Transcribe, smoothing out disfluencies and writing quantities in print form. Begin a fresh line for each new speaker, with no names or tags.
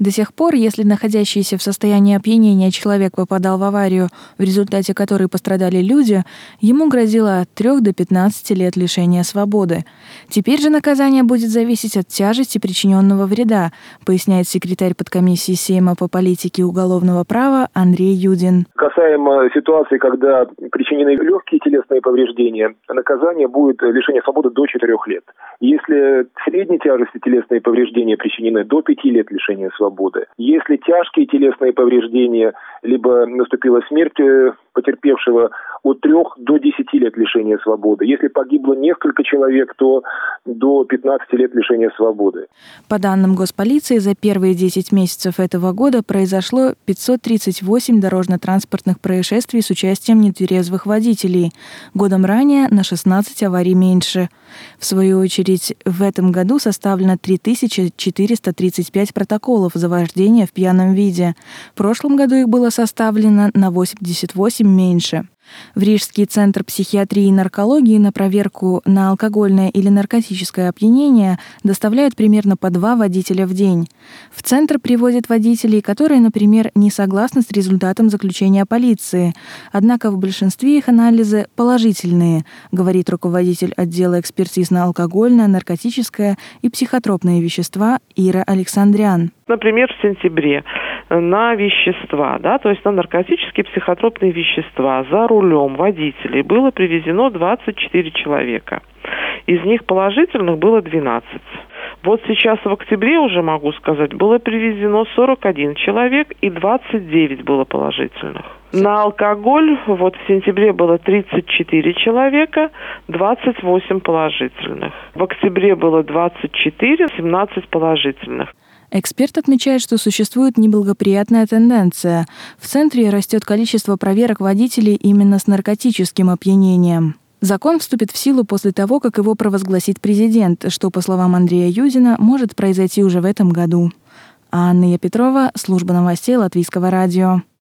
До сих пор, если находящийся в состоянии опьянения человек попадал в аварию, в результате которой пострадали люди, ему грозило от 3 до 15 лет лишения свободы. Теперь же наказание будет зависеть от тяжести причиненного вреда, поясняет секретарь подкомиссии Сейма по политике и уголовного права Андрей Юдин.
Касаемо ситуации, когда причинены легкие телесные повреждения, наказание будет лишение свободы до 4 лет. Если средней тяжести телесные повреждения причинены, до 5 лет лишения свободы. Если тяжкие телесные повреждения, либо наступила смерть потерпевшего, от 3 до 10 лет лишения свободы. Если погибло несколько человек, то до 15 лет лишения свободы.
По данным Госполиции, за первые 10 месяцев этого года произошло 538 дорожно-транспортных происшествий с участием нетрезвых водителей. Годом ранее на 16 аварий меньше. В свою очередь, в этом году составлено 3435 протоколов за вождение в пьяном виде. В прошлом году их было составлено на 88 меньше. В Рижский центр психиатрии и наркологии на проверку на алкогольное или наркотическое опьянение доставляют примерно по 2 водителя в день. В центр привозят водителей, которые, например, не согласны с результатом заключения полиции. Однако в большинстве их анализы положительные, говорит руководитель отдела экспертиз на алкогольное, наркотическое и психотропные вещества Ира Александрян.
Например, в сентябре на вещества, то есть на наркотические психотропные вещества за рулем водителей было привезено 24 человека. Из них положительных было 12. Вот сейчас в октябре уже могу сказать, было привезено 41 человек и 29 было положительных. На алкоголь вот в сентябре было 34 человека, 28 положительных. В октябре было 24, 17 положительных.
Эксперт отмечает, что существует неблагоприятная тенденция. В центре растет количество проверок водителей именно с наркотическим опьянением. Закон вступит в силу после того, как его провозгласит президент, что, по словам Андрея Юдина, может произойти уже в этом году. Анна Петрова, служба новостей Латвийского радио.